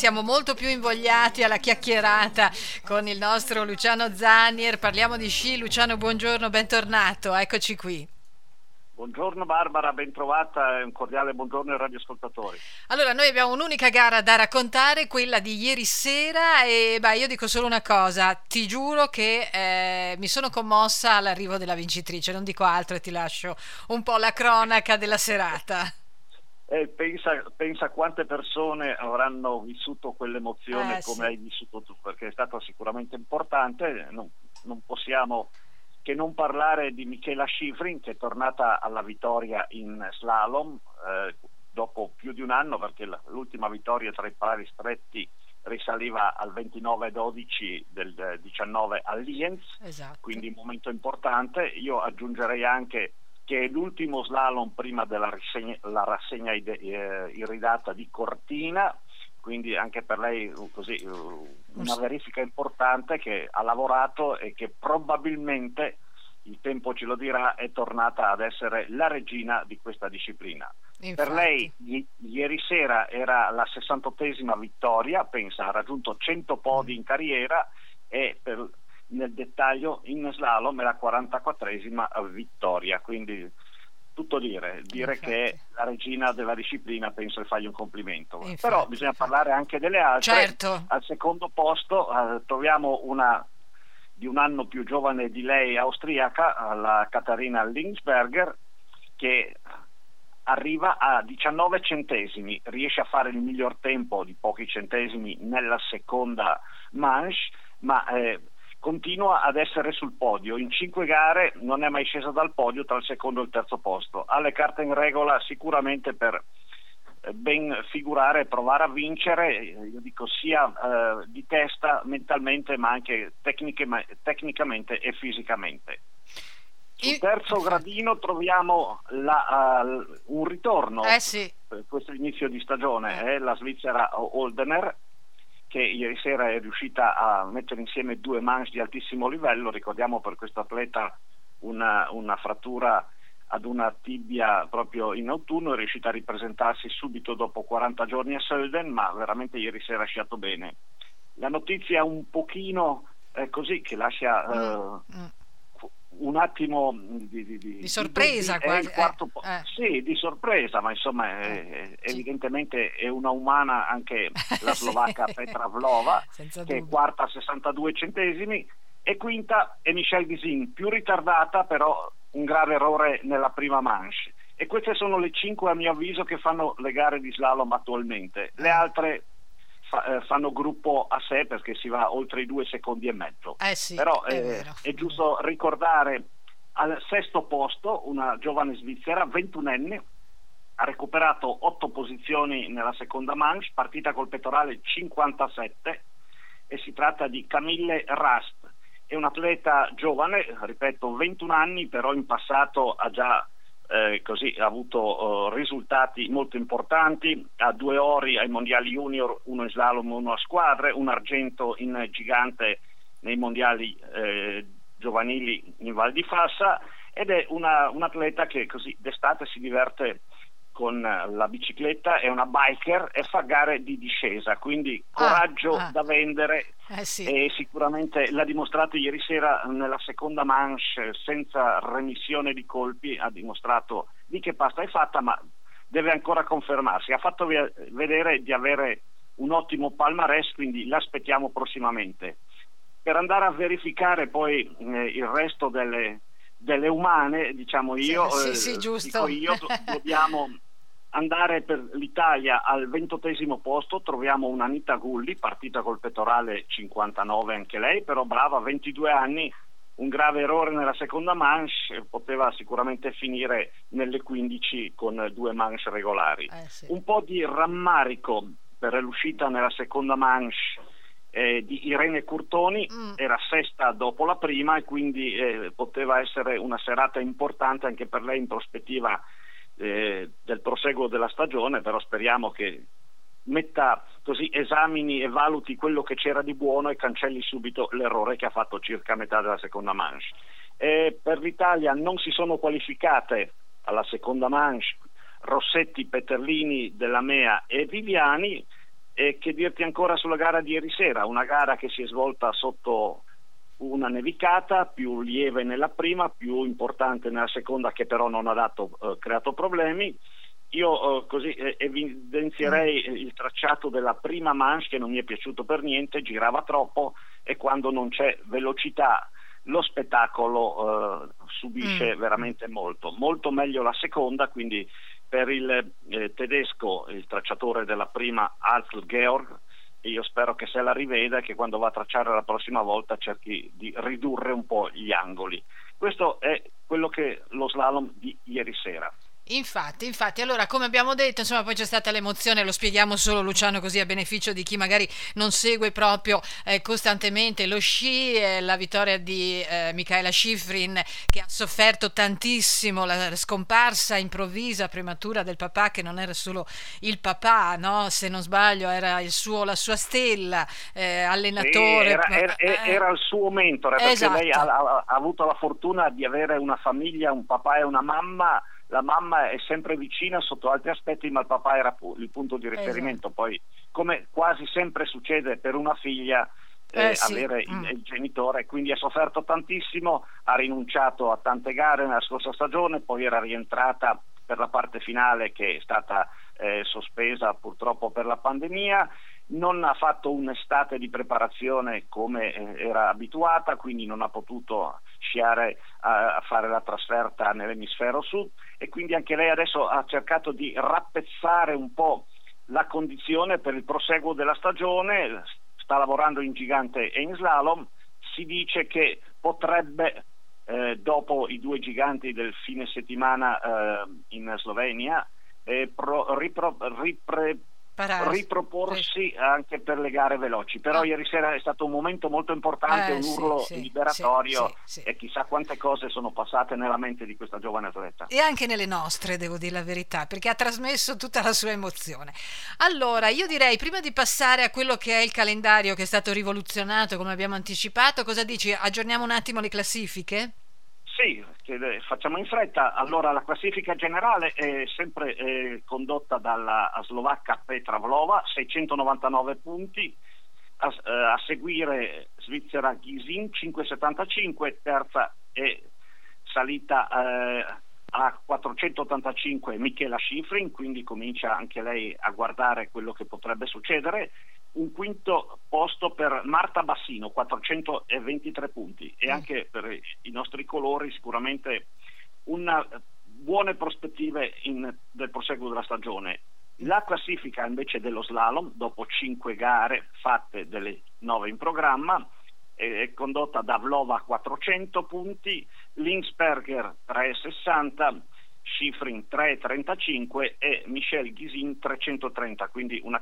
siamo molto più invogliati alla chiacchierata con il nostro Luciano Zanier. Parliamo di sci. Luciano, buongiorno, bentornato, eccoci qui. Buongiorno Barbara, ben trovata e un cordiale buongiorno ai radioascoltatori. Allora, noi abbiamo un'unica gara da raccontare, quella di ieri sera, e io dico solo una cosa, ti giuro che mi sono commossa all'arrivo della vincitrice, non dico altro e ti lascio un po' la cronaca della serata. Pensa quante persone avranno vissuto quell'emozione come Sì. hai vissuto tu, perché è stata sicuramente importante. Non possiamo che non parlare di Michela Schifrin, che è tornata alla vittoria in slalom dopo più di un anno, perché l'ultima vittoria tra i pari stretti risaliva al 29-12 del 19 a Lienz, Esatto. quindi un momento importante. Io aggiungerei anche che è l'ultimo slalom prima della la rassegna iridata di Cortina, quindi anche per lei così una verifica importante, che ha lavorato e che probabilmente, il tempo ce lo dirà, è tornata ad essere la regina di questa disciplina. Infatti. Per lei ieri sera era la 68esima vittoria, pensa, ha raggiunto 100 podi in carriera, e nel dettaglio in slalom è la 44esima vittoria, quindi tutto dire Infatti. che è la regina della disciplina, penso che fagli un complimento. Infatti, però bisogna parlare anche delle altre. Certo. Al secondo posto troviamo una di un anno più giovane di lei, austriaca, la Katharina Linsberger, che arriva a 19 centesimi, riesce a fare il miglior tempo di pochi centesimi nella seconda manche, ma continua ad essere sul podio. In 5 gare non è mai scesa dal podio tra il secondo e il terzo posto. Ha le carte in regola sicuramente per ben figurare e provare a vincere, io dico sia di testa, mentalmente, ma anche tecnicamente e fisicamente. Sul terzo gradino troviamo un ritorno. Sì. Per questo inizio di stagione è la svizzera Holdener, che ieri sera è riuscita a mettere insieme 2 manche di altissimo livello. Ricordiamo per questo atleta una frattura ad una tibia proprio in autunno, è riuscita a ripresentarsi subito dopo 40 giorni a Sölden, ma veramente ieri sera ha sciato bene. La notizia un pochino così, che lascia un attimo di sorpresa, quasi. Sì, di sorpresa, ma insomma evidentemente è una umana anche la slovacca Petra Vlhova, che è quarta a 62 centesimi, e quinta è Michelle Visin, più ritardata, però un grave errore nella prima manche. E queste sono le 5, a mio avviso, che fanno le gare di slalom attualmente. Le altre fanno gruppo a sé, perché si va oltre i 2 secondi e mezzo. Sì, però è giusto ricordare al sesto posto una giovane svizzera, 21enne, ha recuperato 8 posizioni nella seconda manche, partita col pettorale 57, e si tratta di Camille Rast. È un atleta giovane, ripeto, 21 anni, però in passato ha già ha avuto risultati molto importanti. Ha 2 ori ai mondiali junior, uno in slalom, uno a squadre, un argento in gigante nei mondiali giovanili in Val di Fassa, ed è un atleta che così d'estate si diverte con la bicicletta, è una biker e fa gare di discesa, quindi coraggio da vendere. Sì. E sicuramente l'ha dimostrato ieri sera nella seconda manche, senza remissione di colpi, ha dimostrato di che pasta è fatta, ma deve ancora confermarsi. Ha fatto vedere di avere un ottimo palmarès, quindi l'aspettiamo prossimamente. Per andare a verificare poi il resto delle umane, diciamo io, sì, giusto. dico io, dobbiamo andare per l'Italia al 28esimo posto. Troviamo un'Anita Gulli, partita col pettorale 59 anche lei, però brava, 22 anni, un grave errore nella seconda manche, poteva sicuramente finire nelle 15 con 2 manche regolari. Sì. Un po' di rammarico per l'uscita nella seconda manche di Irene Curtoni, era sesta dopo la prima, e quindi poteva essere una serata importante anche per lei in prospettiva del proseguo della stagione, però speriamo che metta così, esamini e valuti quello che c'era di buono e cancelli subito l'errore che ha fatto circa a metà della seconda manche. Per l'Italia non si sono qualificate alla seconda manche Rossetti, Peterlini, Della Mea e Viviani. E che dirti ancora sulla gara di ieri sera, una gara che si è svolta sotto una nevicata, più lieve nella prima, più importante nella seconda, che però non ha creato problemi. Io così evidenzierei il tracciato della prima manche, che non mi è piaciuto per niente, girava troppo, e quando non c'è velocità lo spettacolo subisce veramente molto meglio la seconda. Quindi per il tedesco, il tracciatore della prima, Alfred Georg, io spero che se la riveda e che quando va a tracciare la prossima volta cerchi di ridurre un po' gli angoli. Questo è quello che lo slalom di ieri sera. Infatti, allora, come abbiamo detto, insomma, poi c'è stata l'emozione, lo spieghiamo solo, Luciano, così a beneficio di chi magari non segue proprio costantemente lo sci, la vittoria di Mikaela Shiffrin, che ha sofferto tantissimo la scomparsa improvvisa, prematura del papà, che non era solo il papà, no? Se non sbaglio era la sua stella, allenatore. Sì, era il suo mentore, perché esatto. Lei ha avuto la fortuna di avere una famiglia, un papà e una mamma. La mamma è sempre vicina sotto altri aspetti, ma il papà era il punto di riferimento. Esatto. Poi, come quasi sempre succede per una figlia, avere il genitore, quindi ha sofferto tantissimo, ha rinunciato a tante gare nella scorsa stagione, poi era rientrata per la parte finale, che è stata sospesa purtroppo per la pandemia. Non ha fatto un'estate di preparazione come era abituata, quindi non ha potuto sciare a fare la trasferta nell'emisfero sud, e quindi anche lei adesso ha cercato di rappezzare un po' la condizione per il proseguo della stagione. Sta lavorando in gigante e in slalom. Si dice che potrebbe, dopo i due giganti del fine settimana in Slovenia, riproporsi anche per le gare veloci. Però ieri sera è stato un momento molto importante, un urlo liberatorio, e chissà quante cose sono passate nella mente di questa giovane atleta. E anche nelle nostre, devo dire la verità, perché ha trasmesso tutta la sua emozione. Allora, io direi, prima di passare a quello che è il calendario, che è stato rivoluzionato, come abbiamo anticipato, cosa dici? Aggiorniamo un attimo le classifiche? Sì, facciamo in fretta. Allora, la classifica generale è sempre condotta dalla slovacca Petra Vlhova, 699 punti, a seguire Svizzera Gysin, 575, terza è salita a 485 Mikaela Shiffrin, quindi comincia anche lei a guardare quello che potrebbe succedere. Un quinto posto per Marta Bassino, 423 punti, e anche per i nostri colori sicuramente buone prospettive del proseguo della stagione. La classifica invece dello slalom, dopo 5 gare fatte, delle 9 in programma, è condotta da Vlhova, 400 punti, Linsberger 360, Shiffrin 335 e Michelle Gysin 330, quindi una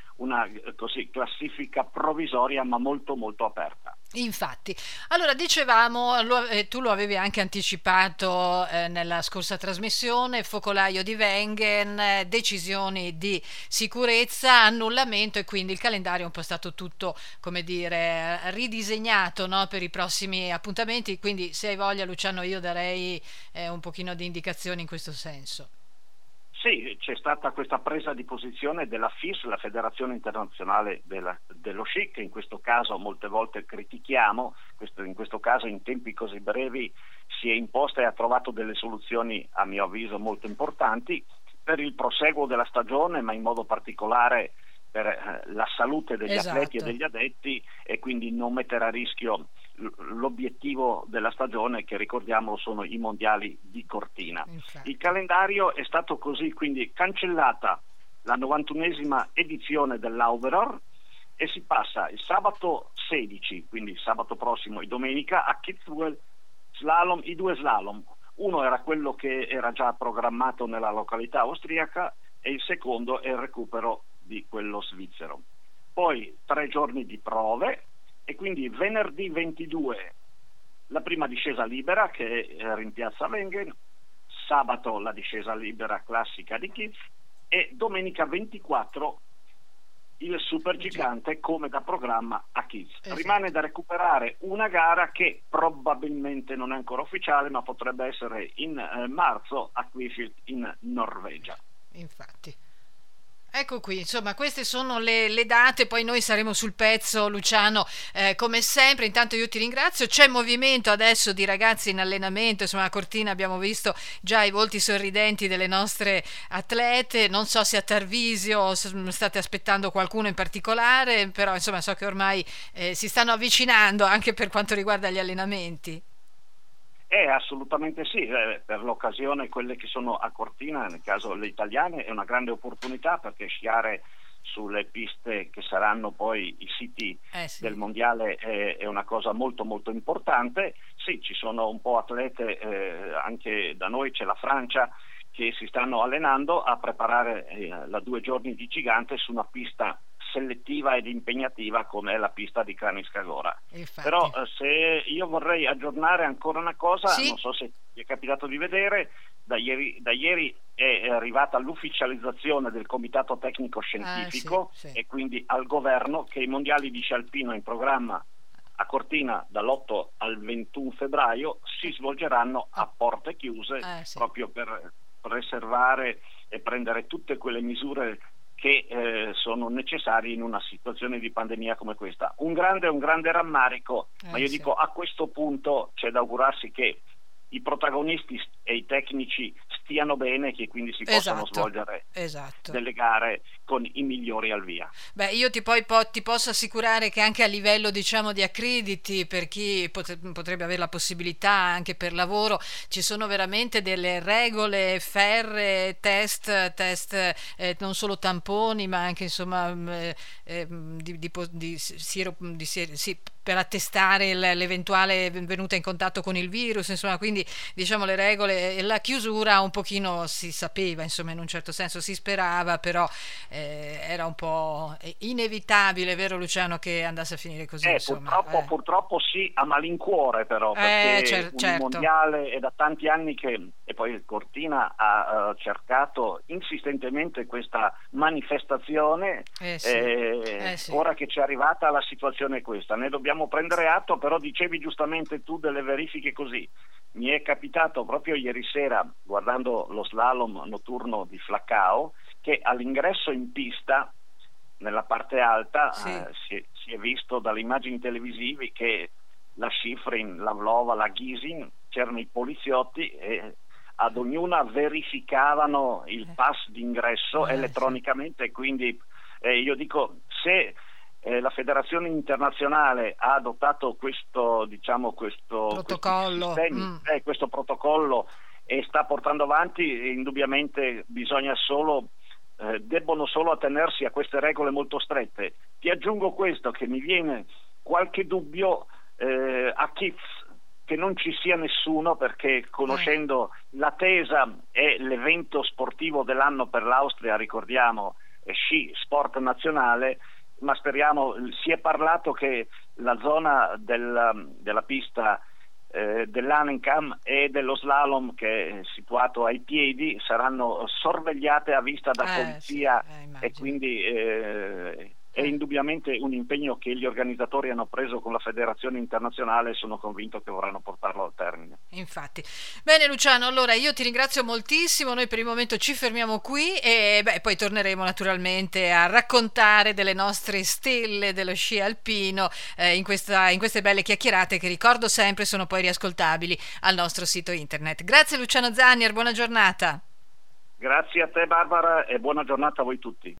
così classifica provvisoria, ma molto aperta. Infatti, allora dicevamo, tu lo avevi anche anticipato nella scorsa trasmissione, focolaio di Wengen, decisioni di sicurezza, annullamento, e quindi il calendario è un po' stato tutto, come dire, ridisegnato, no, per i prossimi appuntamenti. Quindi, se hai voglia, Luciano, io darei un pochino di indicazioni in questo senso. Sì, c'è stata questa presa di posizione della FIS, la Federazione Internazionale dello Sci, che in questo caso molte volte critichiamo. In questo caso, in tempi così brevi, si è imposta e ha trovato delle soluzioni, a mio avviso, molto importanti per il proseguo della stagione, ma in modo particolare per la salute degli atleti e degli addetti, e quindi non mettere a rischio l'obiettivo della stagione, che ricordiamolo sono i mondiali di Cortina. Il calendario è stato così, quindi cancellata la 91esima edizione dell'Auveror, e si passa il sabato 16, quindi sabato prossimo e domenica, a Kitzbühel slalom, i due slalom. Uno era quello che era già programmato nella località austriaca, e il secondo è il recupero di quello svizzero. Poi 3 giorni di prove, e quindi venerdì 22 la prima discesa libera, che era in piazza Wengen, sabato la discesa libera classica di Kitz, e domenica 24 il supergigante come da programma a Kitz. Rimane da recuperare una gara che probabilmente non è ancora ufficiale, ma potrebbe essere in marzo a Kvifjeld in Norvegia. Infatti. Ecco qui, insomma, queste sono le date, poi noi saremo sul pezzo, Luciano, come sempre. Intanto io ti ringrazio. C'è movimento adesso di ragazzi in allenamento, insomma, a Cortina abbiamo visto già i volti sorridenti delle nostre atlete. Non so se a Tarvisio state aspettando qualcuno in particolare, però insomma so che ormai si stanno avvicinando anche per quanto riguarda gli allenamenti. Assolutamente sì, per l'occasione quelle che sono a Cortina, nel caso le italiane, è una grande opportunità perché sciare sulle piste che saranno poi i siti Sì. del mondiale è una cosa molto molto importante. Sì, ci sono un po' atlete, anche da noi c'è la Francia che si stanno allenando a preparare la 2 giorni di gigante su una pista selettiva ed impegnativa come è la pista di Crani-Scagora. Però Infatti. se io vorrei aggiornare ancora una cosa, Sì? non so se ti è capitato di vedere, da ieri è arrivata l'ufficializzazione del comitato tecnico Ah, sì, scientifico sì. e quindi al governo che i mondiali di sci alpino in programma a Cortina dall'8 al 21 febbraio si svolgeranno Ah, a porte chiuse sì. proprio per preservare e prendere tutte quelle misure che sono necessarie in una situazione di pandemia come questa. Un grande rammarico, ma io Sì. dico a questo punto c'è da augurarsi che i protagonisti e i tecnici stiano bene e che quindi si possano Esatto, svolgere esatto. delle gare con i migliori al via. Beh, io ti posso assicurare che anche a livello, diciamo, di accrediti, per chi potrebbe avere la possibilità anche per lavoro, ci sono veramente delle regole ferree, test, non solo tamponi, ma anche insomma sì, per attestare l'eventuale venuta in contatto con il virus, insomma, quindi diciamo le regole e la chiusura un pochino si sapeva, insomma, in un certo senso si sperava, però era un po' inevitabile, vero Luciano, che andasse a finire così, insomma. Purtroppo sì, a malincuore però, perché un Certo. mondiale è da tanti anni che, e poi Cortina ha cercato insistentemente questa manifestazione, Sì. Sì. ora che ci è arrivata la situazione è questa, ne dobbiamo prendere atto, però dicevi giustamente tu delle verifiche così. Mi è capitato proprio ieri sera, guardando lo slalom notturno di Flaccao, che all'ingresso in pista, nella parte alta, Sì. si è visto dalle immagini televisive che la Schifrin, la Vlova, la Ghisin, c'erano i poliziotti e ad ognuna verificavano il pass d'ingresso Sì. elettronicamente, quindi io dico, se la federazione internazionale ha adottato questi Protocollo. sistemi, questo protocollo e sta portando avanti, indubbiamente debbono solo attenersi a queste regole molto strette. Ti aggiungo questo, che mi viene qualche dubbio a Kiez che non ci sia nessuno, perché conoscendo l'Atesa è l'evento sportivo dell'anno per l'Austria, ricordiamo, sci sport nazionale, ma speriamo, si è parlato che la zona della pista dell'Hanenkam e dello slalom, che è situato ai piedi, saranno sorvegliate a vista da polizia, sì, e quindi è indubbiamente un impegno che gli organizzatori hanno preso con la federazione internazionale e sono convinto che vorranno portarlo al termine. Infatti. Bene Luciano, allora io ti ringrazio moltissimo, noi per il momento ci fermiamo qui e poi torneremo naturalmente a raccontare delle nostre stelle dello sci alpino in queste belle chiacchierate che ricordo sempre sono poi riascoltabili al nostro sito internet. Grazie Luciano Zannier, buona giornata. Grazie a te Barbara e buona giornata a voi tutti.